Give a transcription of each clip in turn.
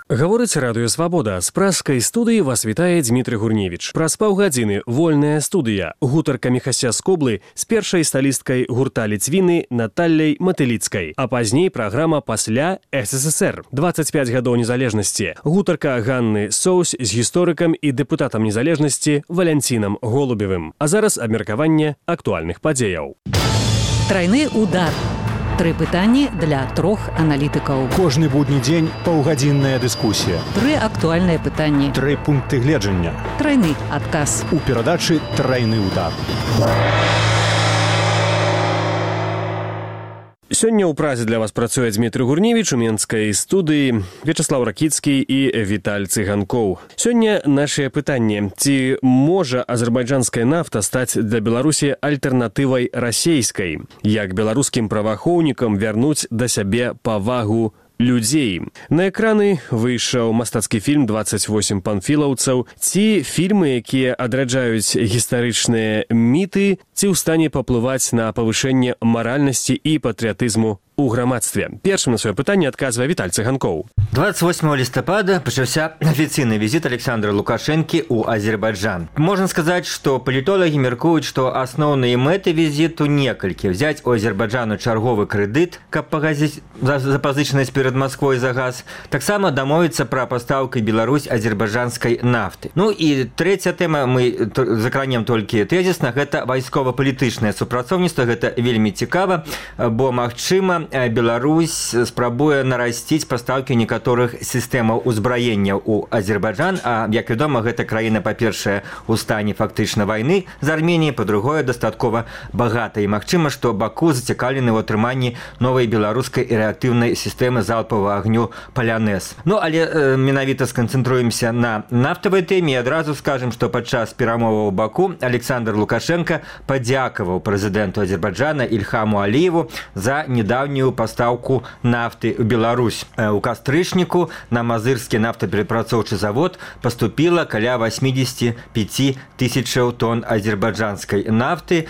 Гаворыць радыё «Свабода». З пражскай студыі вас вітае Дмітрый Гурневіч. Праз паўгадзіны вольная студыя. Гутарка Міхася Скоблы з першай салісткай гурта Ліцвіны Наталляй Матыліцкай. А пазней праграма «Пасля СССР». 25 гадоў незалежнасці. Гутарка Ганны Соусь з гісторыкам і дэпутатам незалежнасці Валянцінам Голубевым. А зараз абмеркаванне актуальных падзеяў. Трайны удар. 3 пытанні для 3 аналітыкаў. Кожны будні дзень паўгадзінная дыскусія. 3 актуальныя пытанні. 3 пункты гледжання. Трайны адказ. У перадачы «Трайны удар». Сёння ў празе для вас працуе Дмітрый Гурневіч, у менскай студыі Вячаслаў Ракіцкі і Віталь Цыганкоў. Сёння нашае пытанне. Ці можа азербайджанская нафта стаць для Беларусі альтэрнатывай расейскай? Як беларускім праваахоўнікам вярнуць да сябе павагу людзей? На экраны выйшаў мастацкі фільм «28 панфілаўцаў». Ці фільмы, якія адраджаюць гістарычныя міты, ці ў стане паплываць на павышэнне маральнасці і патрыятызму у грамадстве? Першым на сваё пытанне адказвае Віталь Цыганкоў. 28 листопада пачаўся афіцыйны візіт Александра Лукашэнкі ў Азербайджан. Можна сказаць, што палітолагі мяркуюць, што асноўныя мэты візіту некалькі: взяць у Азербайджану чарговы крэдыт, каб пагасіць запазычанасць перад Масквой за газ, таксама дамовіцца пра пастаўку Беларусь азербайджанскай нафты. Ну і трэцяя тэма, мы закранем толькі тэзісна, гэта вайскова-палітычнае супрацоўніцтва. Гэта вельмі цікава, бо магчыма Беларусь спрабуе нарасціць пастаўкі некаторых сістэмаў узбраення ў Азербайджан, а, як вядома, гэта краіна, па-першае, у стане фактычна вайны з Арменіяй, па-другое, дастаткова багата. І магчыма, што Баку зацікаўлены ў атрыманні новай беларускай і рэактыўнай сістэмы залпавага агню «Палянез». Ну, але менавіта сканцэнтруемся на нафтавай тэме і адразу скажам, што падчас перамоваў у Баку Александр Лукашенко падзякаваў прэзідэнту Азербайджана Ільхаму Аліеву за недаўнюю пастаўку нафты ў Беларусь. У кастрычніку на мазырскі нафтаперапрацоўчы завод паступіла каля 85 тысячаў тонн азербайджанскай нафты.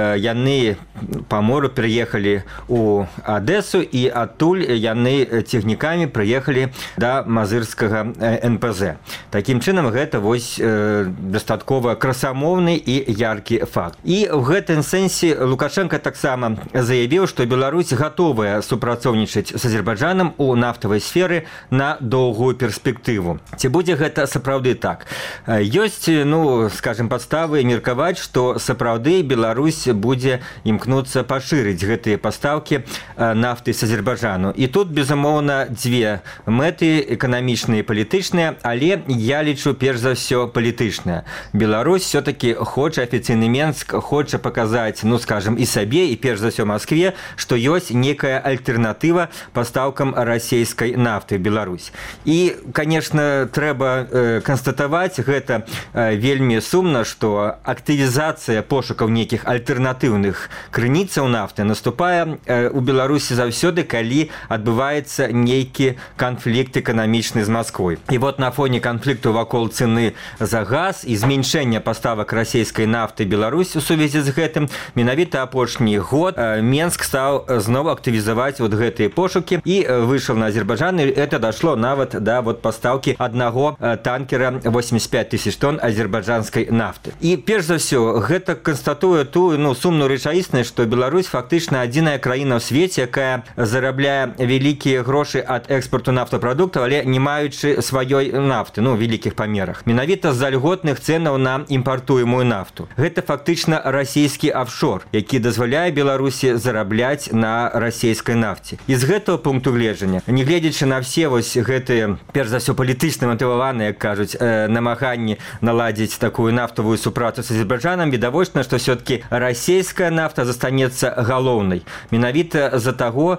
Яны па мору пераехалі ў Адэсу і адтуль яны цягнікамі прыехалі да мазырскага НПЗ. Такім чынам, гэта вось дастаткова красамоўны і яркі факт. І ў гэтым сэнсе Лукашенко таксама заявіў, што Беларусь гатовая супрацоўнічаць з Азербайджанам у нафтавай сферы на доўгую перспектыву. Ці будзе гэта сапраўды так? Ёсць, скажем, падставы меркаваць, што сапраўды Беларусь будзе імкнуцца пашырыць гэтыя пастаўкі нафты з Азербайджану. І тут, безумоўна, дзве мэты: эканамічныя і палітычныя, але я лічу перш за ўсё палітычныя. Беларусь все-таки хоча, афіцыйны Менск хоча паказаць, скажем, і сабе, і перш за ўсё Маскве, што ёсць некая альтэрнатыва пастаўкам расійскай нафты ў Беларусь. І, конечно, трэба канстатаваць, гэта вельмі сумна, што актывізацыя пошукаў нейкіх альтэрнатыўных крыніцаў нафты наступае у Беларусі заўсёды, калі адбываецца нейкі канфлікт эканамічны з Масквой. І вот на фоне канфлікту вакол цэны за газ і зменшэння паставак расійскай нафты Беларусь у сувязі з гэтым, менавіта апошні год Менск стаў зноў актывізаваць вот гэтыя пошукі і выйшаў на Азербайджан, і это дашло нават да пастаўкі аднаго танкера 85 тысяч тонн азербайджанскай нафты. І перш за ўсё гэта канстатуе тую сумную рэчаіснасць, што Беларусь фактычна адзіная краіна ў свеце, якая зарабляе вялікія грошы ад экспорту нафтапрадуктаў, але не маючы сваёй нафты, вялікіх памерах. Менавіта з-за льготных цэнаў на імпартуемую нафту. Гэта фактычна расійскі офшор, які дазваляе Беларусі зарабляць на расійскай нафце. І з гэтага пункту гледжання, нягледзячы на все вось гэтыя, перш за ўсё, палітычна матываваныя, як кажуць, намаганні наладзіць такую нафтавую супрацу з Азербайджанам, відавочна, што все-таки расійская нафта застанецца галоўнай. Менавіта з-за таго,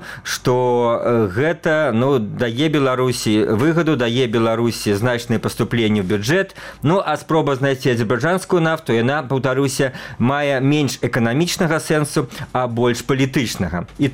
што гэта дае Беларусі выгаду, дае Беларусі значныя паступленні ў бюджэт. А спроба знайсці азербайджанскую нафту, яна, паўтаруся, мае менш эканамічнага сэнсу, а больш палітычнага. І таму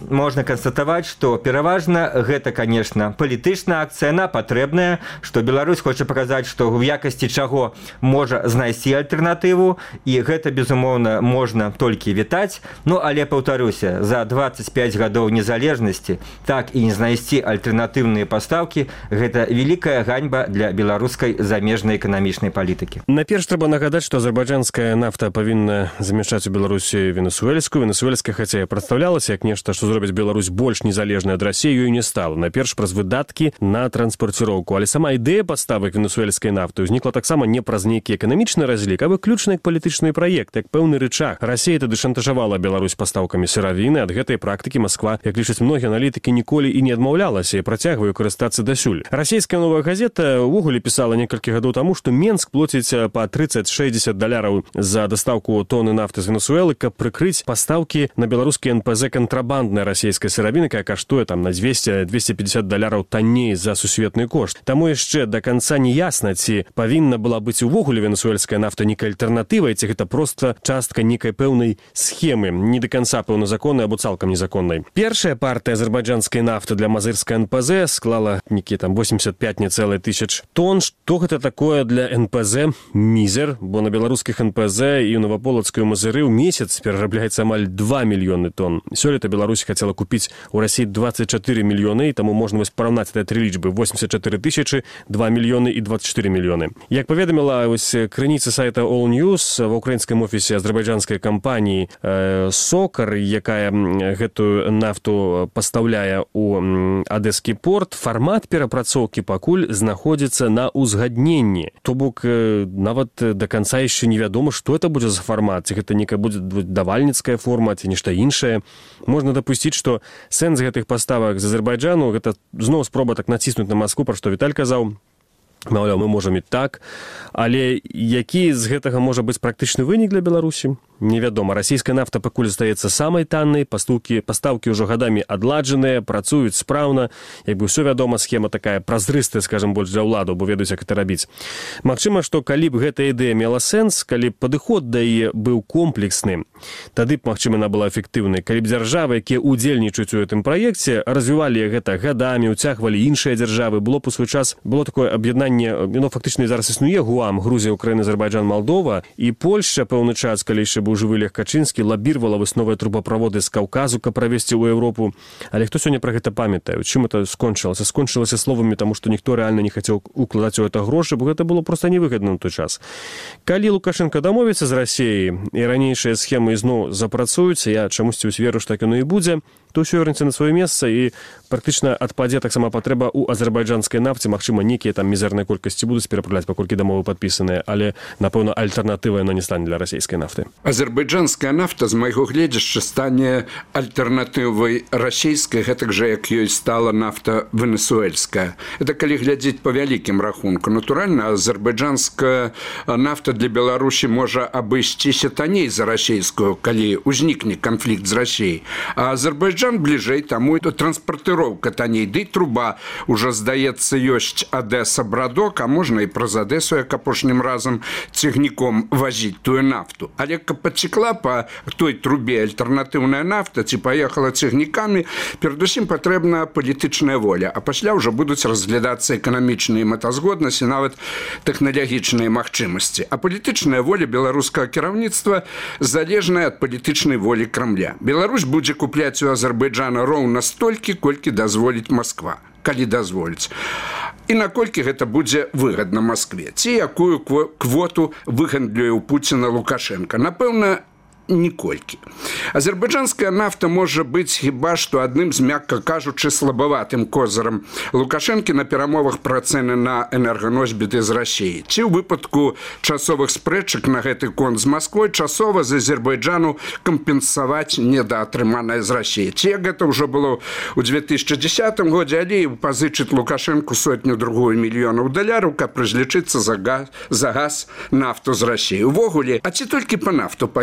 можна канстатаваць, што пераважна гэта, конечно, палітычная акцыя, яна патрэбная, што Беларусь хоча паказаць, што ў якасці чаго можа знайсці альтэрнатыву, і гэта, безумоўна, можна толькі вітаць. Ну, але, паўтаруся, за 25 гадоў незалежнасці так і не знайсці альтэрнатыўныя пастаўкі – гэта вялікая ганьба для беларускай замежнай эканамічнай палітыкі. Наперш трэба нагадаць, што азербайджанская нафта павінна замяшчаць у Беларусі венесуэльскую. Венесуэльская, хаця і прадстаўлялася як нешта, што зробіць Беларусь больш незалежнай ад Расіі, ёй не стала. Наперш праз выдаткі на транспарціроўку. Але сама ідэя паставак венесуэльскай нафты ўзнікла таксама не праз нейкі эканамічны разлік, а выключна як палітычны праект, як пэўны рычаг. Расія тады шантажавала Беларусь пастаўкамі сыравіны. Ад гэтай практыкі Масква, як лічаць многія аналітыкі, ніколі і не адмаўлялася і працягвае карыстацца дасюль. Расійская новая газета ўвогуле пісала некалькі гадоў таму, што Менск плоціць па $30-60 за дастаўку тоны нафты з Венесуэлы, каб прыкрыць пастаўкі на беларускі НПЗ кантрабанднай расійскай сыравіны, якая каштуе там на $200-250 танней за сусветны кошт. Таму яшчэ да канца не ясна, ці павінна была быць увогуле венесуэльская нафта нейкай альтэрнатывай, ці гэта проста частка нейкай пэўнай схемы, не да канца пэўна законнай або цалкам незаконнай. Першая партыя азербайджанскай нафты для мазырскай НПЗ склала нейкі там 85,000 тонн. Што гэта такое для НПЗ? Мізер, бо на беларускіх НПЗ і ў Новаполацкай Мазыры ў месяц перарабляецца амаль 2 мільёны тонн. Сёлета Беларусь хацела купіць у Расіі 24 мільёны, і таму можна параўнаць гэтыя тры лічбы: 84 000, 2 мільёны і 24 мільёны. Як паведаміла крыніца сайта All News, ва ўкраінскім офісе азербайджанскай кампаніі «Сокар», якая гэтую нафту пастаўляе ў Адэскі порт, фармат перапрацоўкі пакуль знаходзіцца на ўзгадненні. То бок нават да канца яшчэ невядома, што это будзе за фармат, ці гэта нейкая будзе давальніцкая форма, ці нешта іншае. Можна дапусціць, што сэнс гэтых паставак з Азербайджану гэта зноў спроба так націснуць на Маскву, пра што Віталь казаў. Маўляў, мы можам і так, але які з гэтага можа быць практычны вынік для Беларусі? Невядома. Расійская нафта пакуль застаецца самай таннай, пастаўкі ўжо гадамі адладжаныя, працуюць спраўна. Як бы ўсё вядома, схема такая празрыстая, скажам, больш для ўладаў, бо ведаюць, як гэта рабіць. Магчыма, што калі б гэтая ідэя мела сэнс, калі б падыход да яе быў комплексны, тады б, магчыма, яна была эфектыўнай. Калі б дзяржавы, якія ўдзельнічаюць у гэтым праекце, развівалі гэта гадамі, уцягвалі іншыя дзяржавы, было б у свой час, было такое аб'яднанне, фактычна зараз існуе ГУАМ, Грузія, Украіна, Азербайджан, Малдова, і Польшча пэўны час, калі яшчэ быў жывы Лех Качынскі, лабірвала высновыя трубаправоды з Каўказу, каб правесці ў Еўропу. Але хто сёння пра гэта памятае? Чым это скончылася? Скончылася словамі, таму што ніхто рэальна не хацеў укладаць у гэта грошы, бо гэта было проста невыгадна на той час. Калі Лукашенко дамовіцца з Расіяй і ранейшыя схемы ізноў запрацуюцца, я чамусьці веру, што так яно і будзе, то ўсё вернецца на сваё месца і практычна адпадзе таксама патрэба ў азербайджанскай нафце. Магчыма, нейкія там мізэрныя колькасці будуць перапраўляць, паколькі дамовы падпісаныя, але, напэўна, альтэрнатыва яно не стане для расійскай нафты. Азербайджанская нафта, з майго гледзяшча, стане альтэрнатывай расійскай, гэтак жа, як ёй стала нафта венесуэльская. Это калі глядзець па вялікім рахунку. Натуральна, азербайджанская нафта для Беларусі можа абысціся танней за расійскую, калі ўзнікне канфлікт з Расіяй. А Азербайджан бліжэй, таму транспартыроўка танней. Ды труба ўжо, здаецца, ёсць Адэса-Брадок, а можна і праз Адэсу, як апошнім разам, цягніком вазіць тую нафту. Але каб пацекла па той трубе альтэрнатыўная нафта, ці паехала цягнікамі, перадусім патрэбна палітычная воля. А пасля ўжо будуць разглядацца эканамічныя мэтазгоднасці, нават тэхналагічныя магчымасці. А палітычная воля беларускага кіраўніцтва залежная ад палітычнай волі Крамля. Беларусь будзе купляць у Азербайджана роўна столькі, колькі дазволіць Масква, калі дазволіць. І наколькі гэта будзе выгадна Маскве, ці якую квоту выгандлюе ў Пуціна Лукашенка. Напэўна, ніколькі. Азербайджанская нафта можа быць хіба што адным з, мякка кажучы, слабаватым козырам Лукашэнкі на перамовах пра цэны на энерганосьбіты з Расіі. Ці ў выпадку часовых спрэчак на гэты конт з Масквой часова з Азербайджану кампенсаваць недаатрыманае з Расіі. Ці як гэта ўжо было ў 2010 годзе, Аліеў пазычыць Лукашэнку $100-2 мільёнаў, каб разлічыцца за газ нафту з Расіі. Увогуле, а ці толькі па нафту паехаў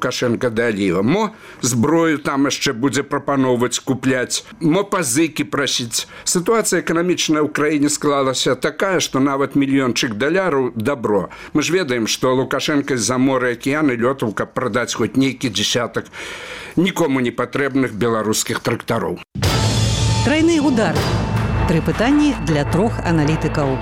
Лукашенко да Аліева. Мо зброю там яшчэ будзе прапаноўваць, купляць, мо пазыкі прасіць. Сітуацыя эканамічная ў краіне склалася такая, што нават мільёнчык даляраў дабро. Мы ж ведаем, што Лукашенко з-за мора акіяны лётаў, каб прадаць хоць нейкі дзесятак нікому не патрэбных беларускіх трактароў. Трайны удар. 3 пытанні для 3 аналітыкаў.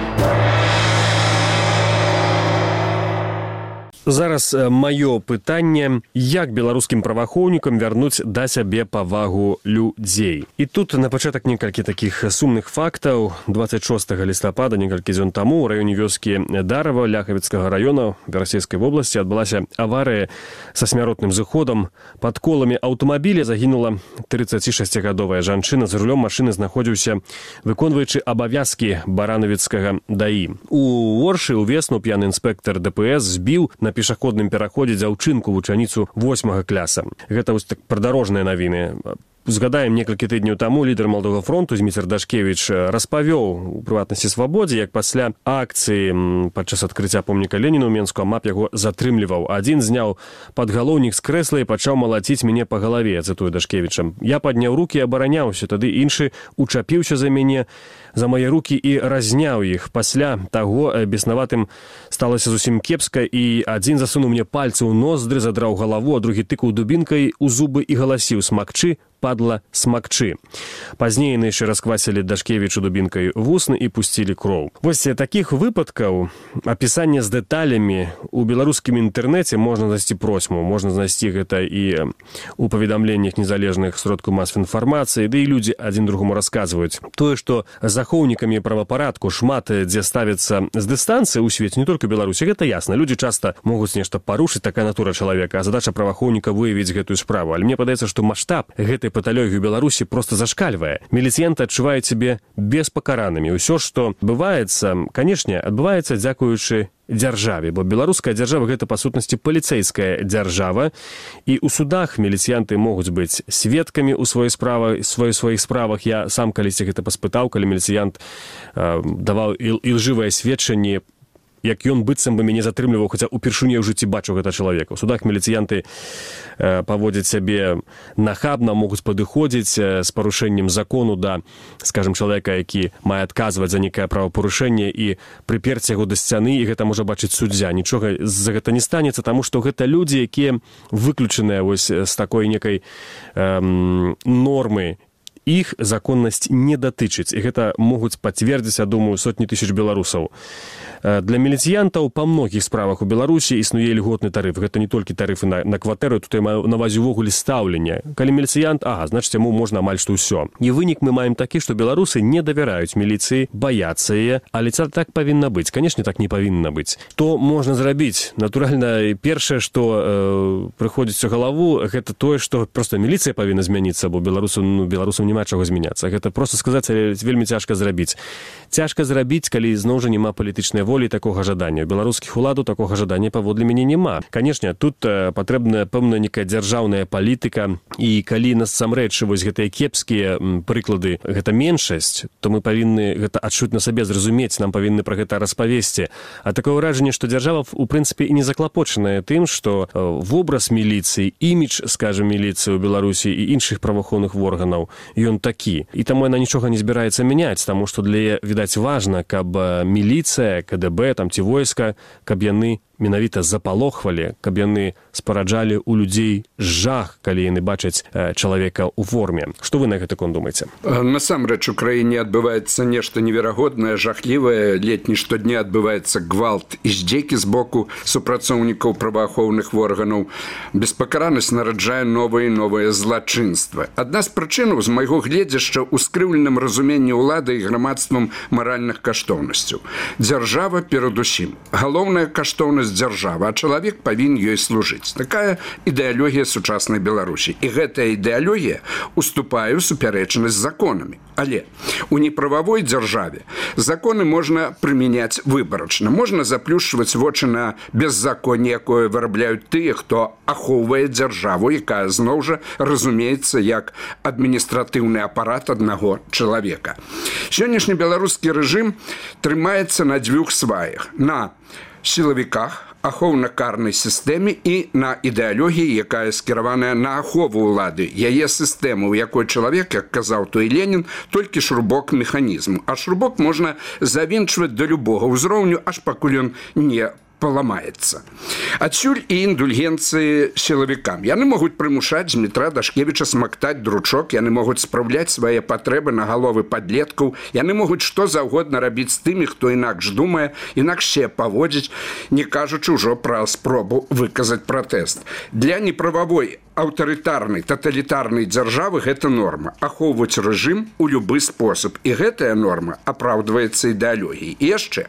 Зараз маё пытанне, як беларускім праваахоўнікам вярнуць да сябе павагу людзей. І тут на пачатак некалькі такіх сумных фактаў. 26 лістапада, некалькі дзён таму, у раёне вёскі Дарава Ляхавіцкага раёна Расійскай вобласці адбылася аварыя са смяротным зыходам. Пад коламі аўтамабіля загінула 36гадовая жанчына. За рулём машыны знаходзіўся выконваючы абавязкі баранавіцкага ДАІ. У Оршы ўвесну п'яны інспектар ДПС збіў на пешаходным пераходзе дзяўчынку вучаніцу 8 класа. Гэта вось так прыдарожныя навіны. Згадаем, некалькі тыдняў таму лідар Маладога фронту Зміцер Дашкевіч распавёў у прыватнасці Свабодзе, як пасля акцыі падчас адкрыцця помніка Леніну ў Менску АМАП яго затрымліваў. Адзін зняў падгалоўнік з крэсла і пачаў малаціць мяне па галаве, цытую Дашкевіча. Я падняў рукі і абараняўся, тады іншы учапіўся за мяне, за мае рукі і разняў іх. Пасля таго беснаватым сталася зусім кепска, і адзін засунуў мне пальцы ў ноздры, задраў галаву, а другі тыкаў дубінкай у зубы і галасіў: «Смакчы, падла, смакчы». Пазней яны яшчэ расквасілі Дашкевічу дубінкай вусны і пусцілі кроў. Вось такіх выпадкаў, апісання з дэталямі у беларускім інтэрнэце можна знайсці просьму. Можна знайсці гэта і у паведамленнях незалежных сродкаў масавай інфармацыі, ды і людзі адзін другому расказваюць. Тое, што захоўнікамі правапарадку шмат дзе ставіцца з дыстанцыі ў свеце, не толькі Беларусі, гэта ясна. Людзі часта могуць нешта парушыць, такая натура чалавека, а задача праваахоўніка выявіць гэтую справу. Але мне падаецца, што маштаб гэтай паталогіі ў Беларусі проста зашкальвае. Міліцыянты адчуваюць сябе беспакаранымі. Усё, што адбываецца, канешне, адбываецца дзякуючы дзяржаве, бо беларуская дзяржава гэта па сутнасці паліцэйская дзяржава, і ў судах міліцыянты могуць быць сведкамі ў сваіх справах. Я сам калісьці гэта паспытаў, калі міліцыянт даваў ілжывае сведчанне, як ён быццам бы мяне затрымліваў, хаця ўпершыню ў жыцці бачыў гэта чалавека. У судах міліцыянты паводзяць сябе нахабна, могуць падыходзіць з парушэннем закону да, скажем, чалавека, які мае адказваць за некае правапарушэнне, і прыперць яго да сцяны, і гэта можа бачыць суддзя. Нічога за гэта не станецца, таму што гэта людзі, якія выключаныя вось з такой некай нормы. Іх законнасць не датычыць, і гэта могуць пацвердзіць, я думаю, сотні тысяч беларусаў. Для міліцыянтаў па многіх справах у Беларусі існуе льготны тарыф. Гэта не толькі тарыфы на кватэру, тут я маю на ўвазе ўвогуле стаўленне. Калі міліцыянт, значыць, яму можна амаль што ўсё. І вынік мы маем такі, што беларусы не давяраюць міліцыі, баяцца яе, але так павінна быць. Канешне, так не павінна быць. То можна зрабіць? Натуральна, першае, што прыходзіць у галаву, гэта тое, што проста міліцыя павінна змяніцца, бо беларусам няма чаго змяняцца. Гэта проста сказаць, але вельмі цяжка зрабіць. Цяжка зрабіць, калі зноў жа няма палітычнай волі такога жадання. Беларускіх уладаў такога жадання паводле мяне няма. Канешне, тут патрэбная пэўная некая дзяржаўная палітыка, і калі насамрэч вось гэтыя кепскія прыклады, гэта меншасць, то мы павінны гэта адчуць на сабе, зразумець, нам павінны пра гэта распавесці. А такое ўражанне, што дзяржава у прынцыпе і не заклапочаная тым, што вобраз міліцыі, імідж, скажем, міліцыі ў Беларусі і іншых праваахоўных органаў, ён такі. І таму яна нічога не збіраецца мяняць, таму што для яе, відаць, важна, каб міліцыя, КДБ, там ці войска, каб яны менавіта запалохвалі, каб яны спараджалі ў людзей жах, калі яны бачаць чалавека ў форме. Што вы на гэты конт думаеце? Насамрэч, у краіне адбываецца нешта неверагоднае, жахлівае. Летні штодня адбываецца гвалт і здзекі з боку супрацоўнікаў праваахоўных органаў. Беспакаранасць нараджае новыя і новыя злачынствы. Адна з прычынаў, з майго гледзяшча, у скрыўленым разуменні ўлады і грамадствам маральных каштоўнасцяў. Дзяржава перадусім. Галоўная каштоўнасць дзяржавы, а чалавек павінен ёй служыць. Такая ідэалогія сучаснай Беларусі. І гэтая ідэалогія уступае ў супярэчнасць з законамі. Але у неправавой дзяржаве законы можна прымяняць выбарачна. Можна заплюшчваць вочы на беззаконне, якое вырабляюць тыя, хто ахоўвае дзяржаву, якая зноў жа разумеецца як адміністратыўны апарат аднаго чалавека. Сённяшні беларускі рэжым трымаецца на дзвюх сваях. На сілавіках, ахоўна-карнай сістэме і на ідэалогіі, якая скіраваная на ахову ўлады. Яе сістэмы, у якой чалавек, як казаў той Ленін, толькі шрубок механізму. А шрубок можна завінчваць да любога ўзроўню, аж пакуль ён не паламаецца. Адсюль і індульгенцыі сілавікам. Яны могуць прымушаць Дмітра Дашкевіча смактаць дручок, яны могуць спраўляць свае патрэбы на галовы падлеткаў, яны могуць што заўгодна рабіць з тымі, хто інакш думае, інакш се паводзіць, не кажучы ўжо пра спробу выказаць пратэст. Для неправавой аўтарытарнай, таталітарнай дзяржавы гэта норма. Ахоўваць рэжым у любы спосаб. І гэтая норма апраўдваецца ідэалогіяй. І яшчэ.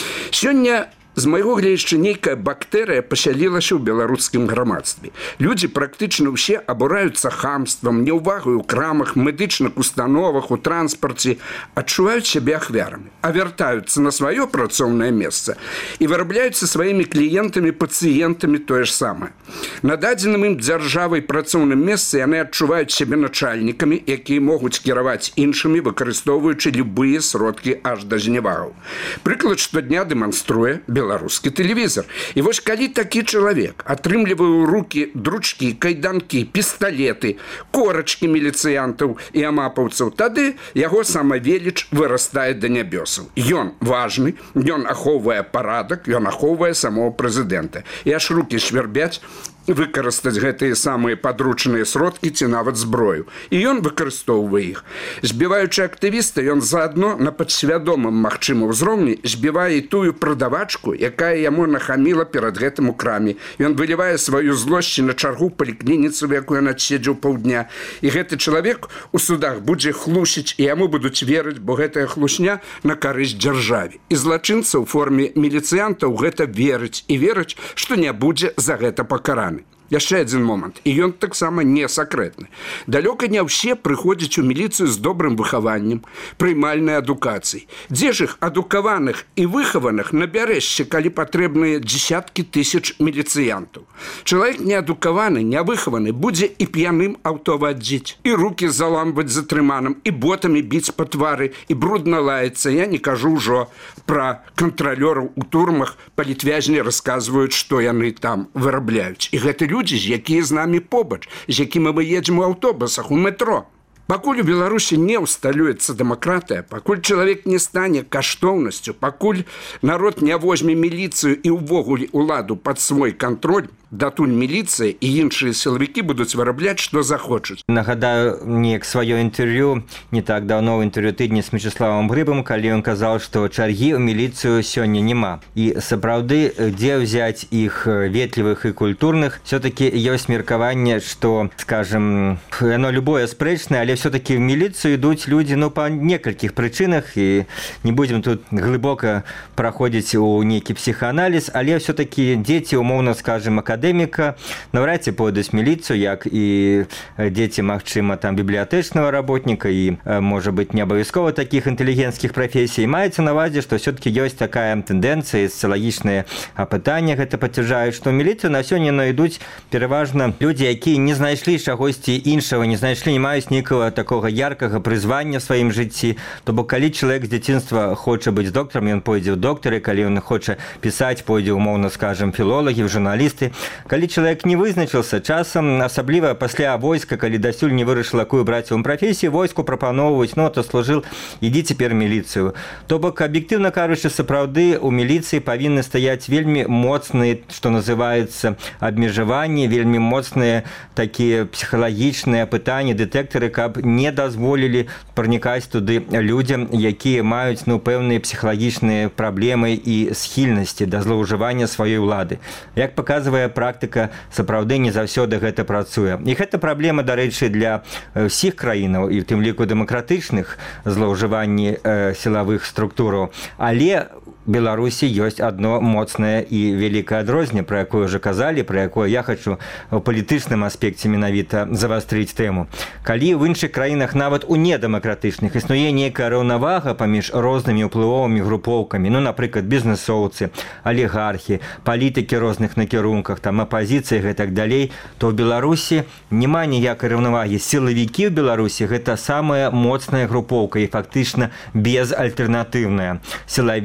Сёння з майго гледзяча нейкая бактэрыя пасялілася ў беларускім грамадстве. Людзі практычна ўсе абураюцца хамствам, няўвагай у крамах, медычных установах, у транспарце, адчуваюць сябе ахвярамі, а вяртаюцца на сваё працоўнае месца і вырабляюцца сваімі кліентамі, пацыентамі тое ж самае. На дадзеным ім дзяржавай працоўным месцы яны адчуваюць сябе начальнікамі, якія могуць кіраваць іншымі, выкарыстоўваючы любыя сродкі аж да зневагаў. Прыклад штодня дэманструе беларускі тэлевізор. І вось калі такі чалавек атрымлівае ў рукі дручкі, кайданкі, пісталеты, корачкі міліцыянтаў і амапаўцаў, тады яго самавеліч вырастае да нябёсаў. Ён важны, ён ахоўвае парадак, ён ахоўвае самого прэзідэнта. І аж рукі свярбяць выкарыстаць гэтыя самыя падручныя сродкі ці нават зброю. І ён выкарыстоўвае іх. Збіваючы актывіста, ён заадно на падсвядомым магчымым узроўні збівае тую прадавачку, якая яму нахаміла перад гэтым у краме. Ён вылівае сваю злосць на чаргу паліклініцы, в якую ён адседзеў паўдня. І гэты чалавек у судах будзе хлусіць, і яму будуць верыць, бо гэтая хлусня на карысць дзяржаве. І злачынца ў форме міліцыянтаў гэта верыць і верыць, што не будзе за гэта пакараны. Яшчэ адзін момант, і ён таксама не сакрэтны. Далёка не ўсе прыходзяць у міліцыю з добрым выхаваннем, прымальнай адукацыяй. Дзе ж іх адукаваных і выхаваных набярэшся, калі патрэбныя дзесяткі тысяч міліцыянтаў. Чалавек неадукаваны, нявыхаваны будзе і п'яным аўто вадзіць, і рукі заламваць затрыманым, і ботамі біць па твары, і брудна лаяцца. Я не кажу ўжо пра кантралёраў у турмах, палітвязні расказваюць, што яны там вырабляюць. І гэты людзі, якія з намі побач, з якімі мы едзем у аўтобусах, у метро. Пакуль у Беларусі не ўсталюецца дэмакратыя, пакуль чалавек не стане каштоўнасцю, пакуль народ не возьме міліцыю і ўвогуле ўладу пад свой кантроль, датуль міліцыя і іншыя сілавікі будуць вырабляць, што захочуць. Нагадаю неяк сваё інтэрв'ю не так даўно ў інтэрв'ю тыдні з Мячеславам Грыбам, калі ён казаў, што чаргі ў міліцыю сёння няма. І сапраўды, дзе ўзяць іх ветлівых і культурных, все-таки ёсць меркаванне, што, скажем, яно любое спрэчнае, але все-таки в міліцыю ідуць людзі па некалькіх прычынах, і не будзем тут глыбока праходзіць у нейкі псіхааналіз, але все-таки дзеці, умоўна скажем, акадэміка наўрад ці пойдуць міліцыю, як і дзеці, магчыма, там бібліятэчнага работніка і, можа быць, не абавязкова такіх інтэлігенцкіх прафесій. Маецца на ўвазе, што все-таки ёсць такая тэндэнцыя, сацыялагічныя апытанні гэта пацвярджаюць, што міліцыю на сёння ідуць пераважна людзі, якія не знайшлі чагосьці іншага, не знайшлі, не маюць нейкага такога яркага прызвання ў сваім жыцці. То бок, калі чалавек з дзяцінства хоча быць докторам, ён пойдзе ў доктары, калі ён хоча пісаць, пойдзе, умоўна скажем, філолагі, журналісты. Калі чалавек не вызначыўся, часам, асабліва пасля войска, калі дасюль не вырашыла, якую браць вам прафесію, войску прапаноўваюць, то служыў, ідзі цяпер міліцыю. То бок, аб'ектыўна кажучы, сапраўды у міліцыі павінны стаяць вельмі моцныя, што называецца, абмежаванні, вельмі моцныя такія псіхалагічныя пытанні, дэтэктары, каб не дазволілі пранікаць туды людзям, якія маюць пэўныя псіхалагічныя праблемы і схільнасці да злоўжывання сваёй улады. Як паказвае практыка, сапраўды не заўсёды гэта працуе. І гэта праблема, дарэчы, для ўсіх краінаў, і в тым ліку дэмакратычных злоўжыванні сілавых структураў. Але Беларусі ёсць адно моцнае і вялікае адрозненне, пра якое ўжо казалі, пра якое я хачу ў палітычным аспекце менавіта завастрыць тэму. Калі в іншых краінах, нават у недэмакратычных, існуе нейкая раўнавага паміж рознымі ўплывовымі групоўкамі, напрыклад, бізнэсоўцы, алігархі, палітыкі розных накірунках, там апазіцыя і так далей, то ў Беларусі няма ніякай раўнавагі. Сілавікі ў Беларусі гэта самая моцная групоўка і фактычна безальтэрнатыўная. Сілавік, калі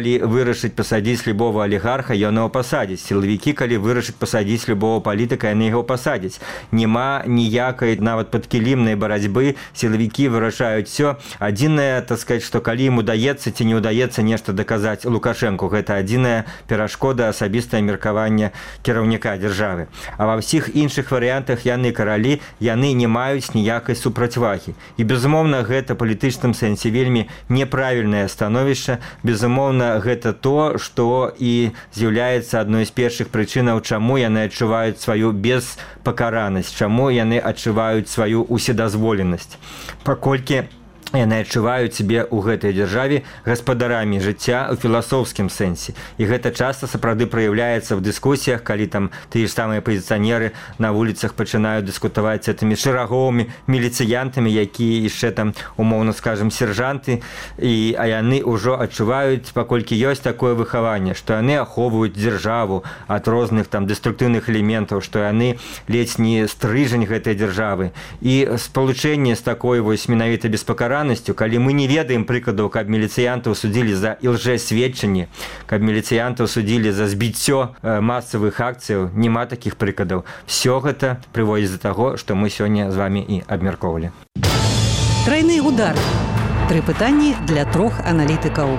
калі вырашыць пасадзіць любого алігарха, ён яго пасадзіць. Сілавікі, калі вырашыць пасадзіць любого палітыка, яны яго пасадзяць. Няма ніякай нават падкілімнай барацьбы, сілавікі вырашаюць все. Адзінае, так сказать, што калі ім удаецца ці не удаецца нешта даказаць Лукашэнку, гэта адзіная перашкода, асабістае меркаванне кіраўніка дзяржавы. А ва ўсіх іншых варыянтах яны каралі, яны не маюць ніякай супрацьвагі. І, безумоўна, гэта палітычным сэнсе вельмі неправільнае становішча. Безумоўна, гэта то, што і з'яўляецца адной з першых прычынаў, чаму яны адчуваюць сваю беспакаранасць, чаму яны адчуваюць сваю уседазволенасць. Паколькі яны адчуваюць сябе ў гэтай дзяржаве гаспадарамі жыцця ў філасофскім сэнсе. І гэта часта сапраўды праяўляецца ў дыскусіях, калі там тыя ж самыя пазіцыянеры на вуліцах пачынаюць дыскутаваць з гэтымі шэраговымі міліцыянтамі, якія яшчэ там, умоўна скажам, сержанты, а яны ўжо адчуваюць, паколькі ёсць такое выхаванне, што яны ахоўваюць дзяржаву ад розных там дэструктыўных элементаў, што яны ледзь не стрыжань гэтай дзяржавы. І спалучэнне з такой вось менавіта беспакаранасцю, калі мы не ведаем прыкладаў, каб міліцыянтаў судзілі за ілжэсведчанне, каб міліцыянтаў судзілі за збіццё масавых акцыяў, няма такіх прыкладаў. Всё гэта прыводзіць да таго, што мы сёння з вамі і абмяркоўвалі. Трайны удар. 3 пытанні для 3 аналітыкаў.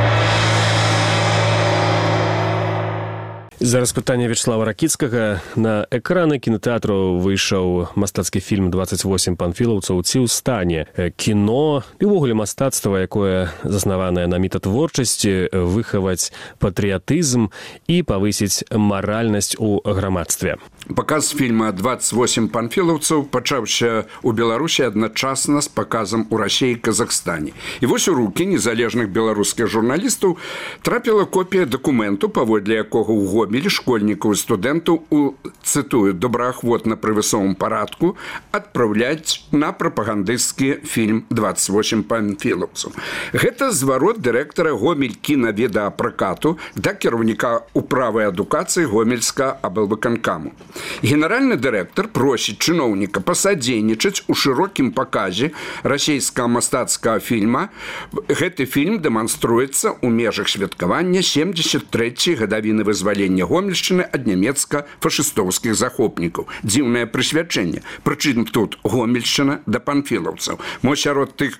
Зараз пытанне Вячеслава Ракіцкага. На экраны кінотэатру выйшаў мастацкі фільм «28 панфілаўцаў. Ці ў стане?» Кіно і ўвогуле мастацтва, якое заснаванае на мэтатворчасці, выхаваць патрыятызм і павысіць маральнасць у грамадстве. Паказ фільма «28 панфілаўцаў» пачаўся ў Беларусі адначасна з паказам у Расіі і Казахстане. І вось у рукі незалежных беларускіх журналістаў трапіла копія дакументу, паводле якога ў Гомелі школьнікаў і студэнтаў у, цытую, добраахвотна пры высокім парадку адпраўляць на прапагандысцкі фільм «28 панфілаўцаў». Гэта зварот дырэктара Гомель кінавідэапракату да кіраўніка управы адукацыі Гомельска аблвыканкаму. Генеральны дырэктар просіць чыноўніка пасадзейнічаць у шырокім паказе расійскага мастацкага фільма. Гэты фільм дэманструецца ў межах святкавання 73-й гадавіны вызвалення Гомельшчыны ад нямецка-фашыстоўскіх захопнікаў. Дзіўнае прысвячэнне. Прычым тут Гомельшчына да панфілаўцаў. Мо сярод тых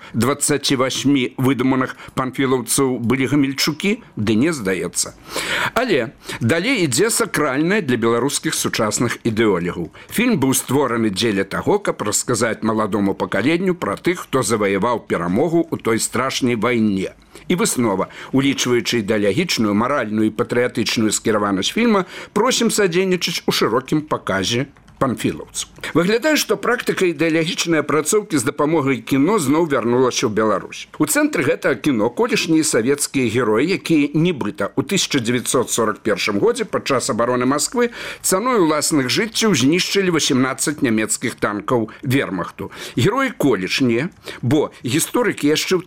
28 выдуманых панфілаўцаў былі гамельчукі? Ды не здаецца. Але далей ідзе сакральнае для беларускіх сучасных ідэолігаў. Фільм быў створаны дзеля таго, каб расказаць маладому пакаленню пра тых, хто заваяваў перамогу ў той страшнай вайне. І выснова, улічваючы ідэалагічную, маральную і патрыятычную скіраванасць фільма, просім садзейнічаць у шырокім паказе панфілаўцаў. Выглядае, што практыка ідэалагічнай апрацоўкі з дапамогай кіно зноў вярнулася ў Беларусь. У цэнтры гэтага кіно колішнія савецкія героі, якія нібыта ў 1941 годзе падчас абароны Масквы цаной уласных жыццяў знішчылі 18 нямецкіх танкаў вермахту. Героі колішнія, бо гісторыкі яшчэ ў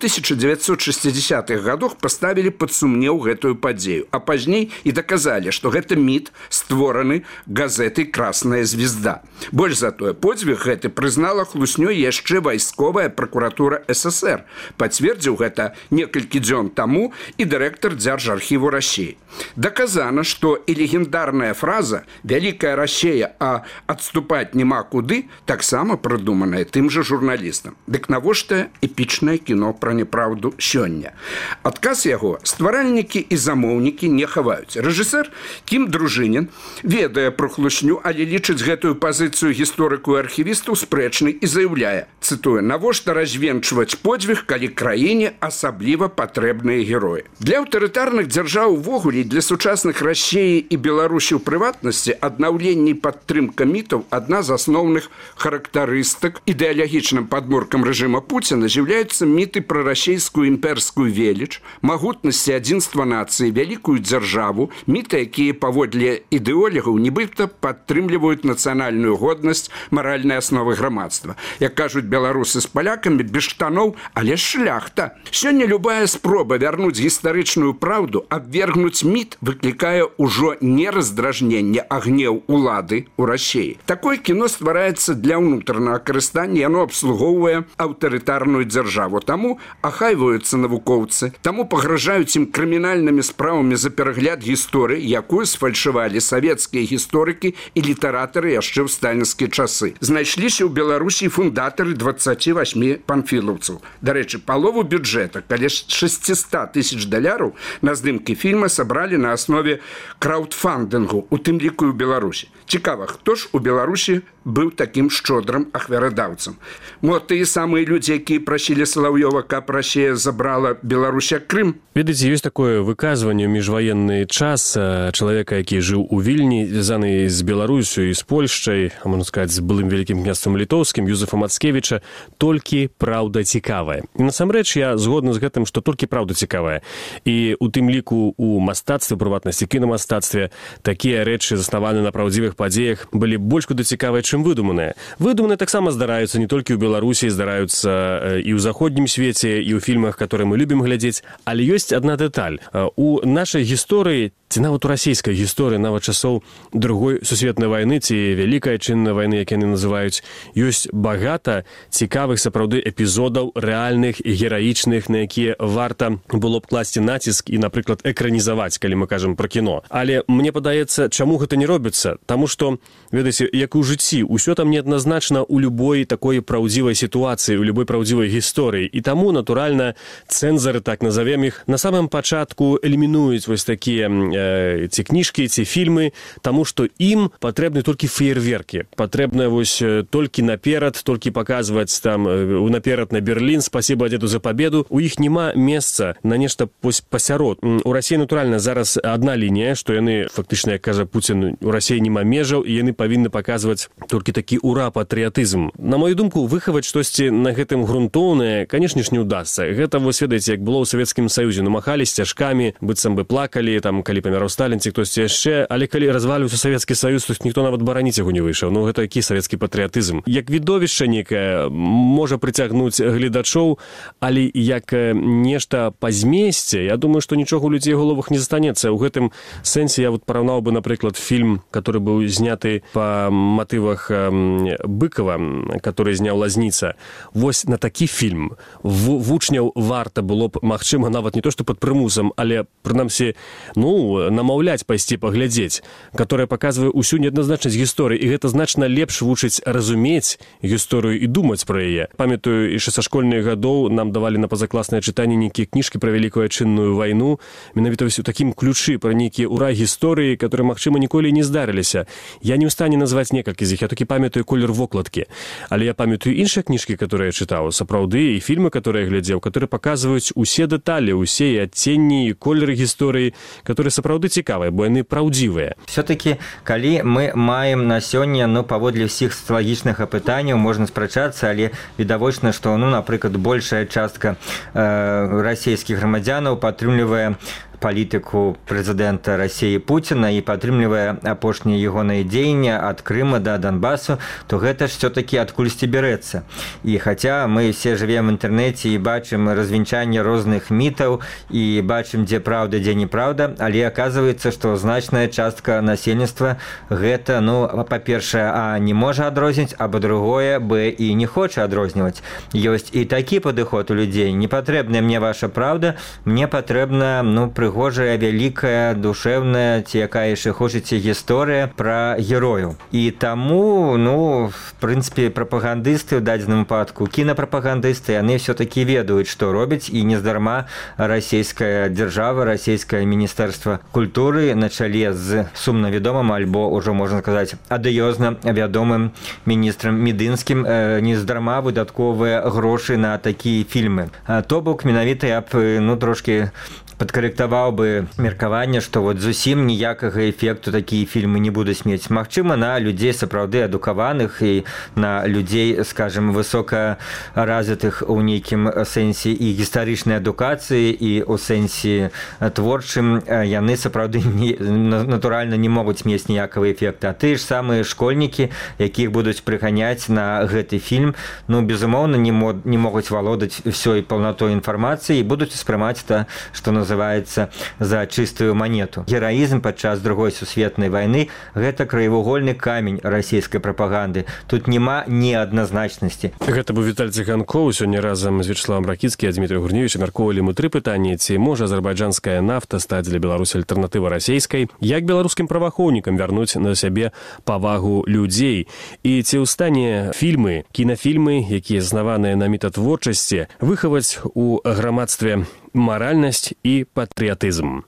1960-х гадах паставілі пад сумнеў гэтую падзею, а пазней і даказалі, што гэта міт створаны газетай «Красная звезда». Больш за тое, подзвіг гэты прызнала хлуснёй яшчэ вайсковая пракуратура СССР. Пацвердзіў гэта некалькі дзён таму і дырэктар Дзяржархіву Расіі. Даказана, што і легендарная фраза «Вялікая Расія, а адступаць няма куды» таксама прыдуманая тым жа журналістам. Дык навошта эпічнае кіно пра няпраўду сёння? Адказ яго стваральнікі і замоўнікі не хаваюць. Рэжысэр Кім Дружынін ведае пра хлусню, але лічыць гэтую пазіцыю гісторыку і архівістаў спрэчнай і заяўляе, цытую, «Навошта развенчваць подзвіг, калі краіне асабліва патрэбныя героі». Для аўтарытарных дзяржаў увогуле, для сучасных Расіі і Беларусі ў прыватнасці, аднаўленне і падтрымка мітаў адна з асноўных характарыстык. Ідэалагічным падмуркам рэжыма Пуціна з'яўляюцца міты пра расійскую імперскую веліч, магутнасць і адзінства нацыі, вялікую дзяржаву, міты, якія паводле ідэолігаў нібыта падтрымліваюць нацыянальную нацыянальную годнасць, маральныя асновы грамадства. Як кажуць беларусы з палякамі, без штаноў, але шляхта. Сёння любая спроба вярнуць гістарычную праўду, абвергнуць міт, выклікае ўжо не раздражненне, а гнеў улады ў Расіі. Такое кіно ствараецца для ўнутранага карыстання, яно абслугоўвае аўтарытарную дзяржаву. Таму ахайваюцца навукоўцы, таму пагражаюць ім крымінальнымі справамі за перагляд гісторыі, якую сфальшывалі савецкія гісторыкі і літаратары яшчэ ў сталінскія часы. Знайшліся ў Беларусі фундатары 28 панфілаўцаў. Дарэчы, палову бюджэта, каля $600 000 на здымкі фільма сабралі на аснове краўдфандынгу, у тым ліку ў Беларусі. Цікава, хто ж у Беларусі быў такім шчодрым ахвярадаўцам? Мо тыя самыя людзі, якія прасілі Салаўёва, каб Расія забрала Беларусь як Крым? Ведаеце, ёсць такое выказванне ў міжваенны час чалавека, які жыў у Вільні, звязаны з Беларусю і з Польшчай, а можна сказаць, з былым вялікім княствам літоўскім, Юзефа Мацкевіча, толькі праўда цікавая. І насамрэч я згодны з гэтым, што толькі праўда цікавая. І у тым ліку у мастацтве, прыватнасці кінамастацтве, такія рэчы, заснаваны на праўдзівых падзеях, былі больш куды цікавыя, чым выдуманыя. Выдуманыя таксама здараюцца не толькі ў Беларусі, здараюцца і ў заходнім свеце, і ў фільмах, которые мы любім глядзець, але ёсць одна дэталь. У нашай гісторыі, ці нават у расійскай гісторыі, нават часоў другой сусветнай вайны, ці вялікай адчыннай вайны, як яны называюць, ёсць багата цікавых сапраўды эпізодаў, рэальных і гераічных, на якія варта было б класці націск і, напрыклад, экранізаваць, калі мы кажам пра кіно. Але мне падаецца, чаму гэта не робіцца? Таму што, ведаеце, як у жыцці, усё там неадназначна ў любой такой праўдзівай сітуацыі, у любой праўдзівай гісторыі. І таму, натуральна, цэнзары, так назовем іх, на самым пачатку элімінуюць вось такія ці кніжкі, ці фільмы, таму што ім патрэбны толькі феерверкі. Патрэбна вось толькі наперад, толькі паказваць там наперад на Берлін, спасибо дзеду за победу. У іх няма месца на нешта пасярод. У Расіі, натуральна, зараз адна лінія, што яны, фактычна, як кажа Пуцін, у Расіі няма межаў, і яны павінны паказваць толькі такі ура-патрыятызм. На мою думку, выхаваць штосьці на гэтым грунтоўнае, канешне ж, не ўдасца. Гэта, вось ведаеце, як было ў Савецкім Саюзе, намахалі сцяжкамі, быццам бы плакалі, там, калі паміраў Сталін, ці хтосьці яшчэ, але калі разваліўся Савецкі Саюз, то ніхто нават бараніць яго не выйшаў. Ну, гэта які савецкі патрыятызм. Як відовішча некае можа прыцягнуць гледачоў, але як нешта па змесце, я думаю, што нічога ў людзей у головах не застанецца. У гэтым сэнсе я вот параўнаў бы, напрыклад, фільм, который быў зняты па матывах Быкова, который зняў Лазніца. Вось на такі фільм вучняў варта было б, магчыма, нават не то, што пад прымусам, але, прынамсі, намаўляць пайсці паглядзець, которая паказвае ўсю неадназначнасць гісторыі, і гэта значна лепш вучыць разумець гісторыю і думаць пра яе. Памятаю, яшчэ са школьных гадоў нам давалі на пазакласнае чытанне нейкія кніжкі пра вялікую адчынную вайну, менавіта вось у такім ключы пра нейкія ура гісторыі, которые, магчыма, ніколі не здарыліся. Я не ў стане назваць некалькі з іх, я толькі памятаю колер вокладкі. Але я памятаю іншыя кніжкі, которые я чытаў, сапраўды, і фільмы, которые я глядзеў, которые паказваюць усе дэталі, усе і адценні, і колеры гісторыі, которые сапраўды цікавыя, бо яны праўдзівыя. Все-таки, калі мы маем на сёння, паводле ўсіх социалагічных апытанняў, можна спрачацца, але відавочна, што, напрыклад, большая частка расійскіх грамадзянаў падтрымлівае палітыку прэзідэнта Расіі Пуціна і падтрымлівае апошнія ягоныя дзеянні ад Крыма да Донбасу, то гэта ж все-таки адкульсьці бярэцца. І хаця мы все жывем в інтэрнэце і бачым развенчанне розных мітаў і бачым, дзе праўда, дзе неправда, але аказваецца, што значная частка насельніцтва гэта, па-першае, а не можа адрозніць, а па-другое, б і не хоча адрозніваць. Ёсць і такі падыход у людзей. Не патрэбная мне ваша праўда, мне патрэбна, прыгожая, вялікая, душэўная, ці якая яшчэ хочаце гісторыя пра герою. І таму, в прынцыпе, прапагандысты, ў дадзеным выпадку, кінапрапагандысты, яны все-таки ведаюць, што робяць, і нездарма расійская дзяржава, расійскае міністэрства культуры на чале з сумна вядомым, альбо ўжо, можна сказаць, адыёзна вядомым міністрам Медынскім нездарма выдатковыя грошы на такія фільмы. То бок, менавіта я б, трошки падкарэктаваў бы меркаванне, што вот зусім ніякага эфекту такія фільмы не будуць мець. Магчыма, на людзей сапраўды адукаваных і на людзей, скажем, высока развітых у нейкім сэнсе і гістарычнай адукацыі, і ў сэнсе творчым яны сапраўды натуральна не могуць мець ніякага эфекта. А тыя ж самыя школьнікі, якіх будуць прыганяць на гэты фільм, безумоўна, не могуць валодаць ўсёй паўнатой інфармацыі і будуць успрымаць то, што называецца, за чыстую манету. Гераізм падчас Другой сусветнай вайны – гэта краевугольны камень расійскай прапаганды. Тут няма неадназначнасці. Гэта быў Віталь Ціганкоў. Сёння разам з Вячеславам Ракіцкім і Дмітрыем Гурневічам абмяркоўвалі мы 3 пытанні. Ці можа азербайджанская нафта стаць для Беларусі альтэрнатывай расійскай? Як беларускім праваахоўнікам вярнуць на сябе павагу людзей? І ці ў стане фільмы, кінафільмы, якія заснаваныя на метатворчасці, выхаваць у грамадстве маральнасць і патрыятызм?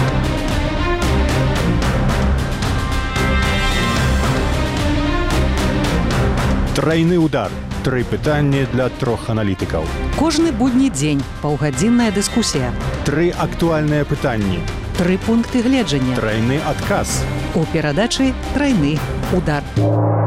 Трайны удар. 3 пытанні для 3 аналітыкаў. Кожны будні дзень паўгадзінная дыскусія. 3 актуальныя пытанні. 3 пункты гледжання. Трайны адказ. У перадачы «Трайны удар».